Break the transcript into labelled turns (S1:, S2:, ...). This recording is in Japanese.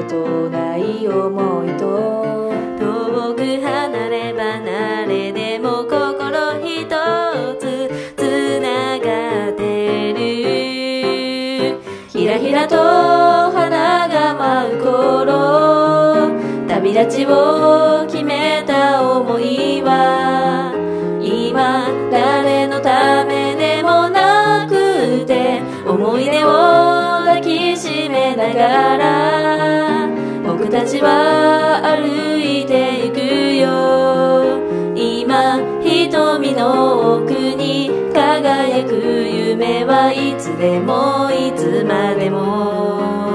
S1: ことない思いと、
S2: 遠く離れ離れでも心一つつながってる。ひらひらと花が舞う頃、旅立ちを決めた思いは今誰のためでもなくて、思い出を抱きしめながら僕たちは歩いてゆくよ。今瞳の奥に輝く夢はいつでもいつまでも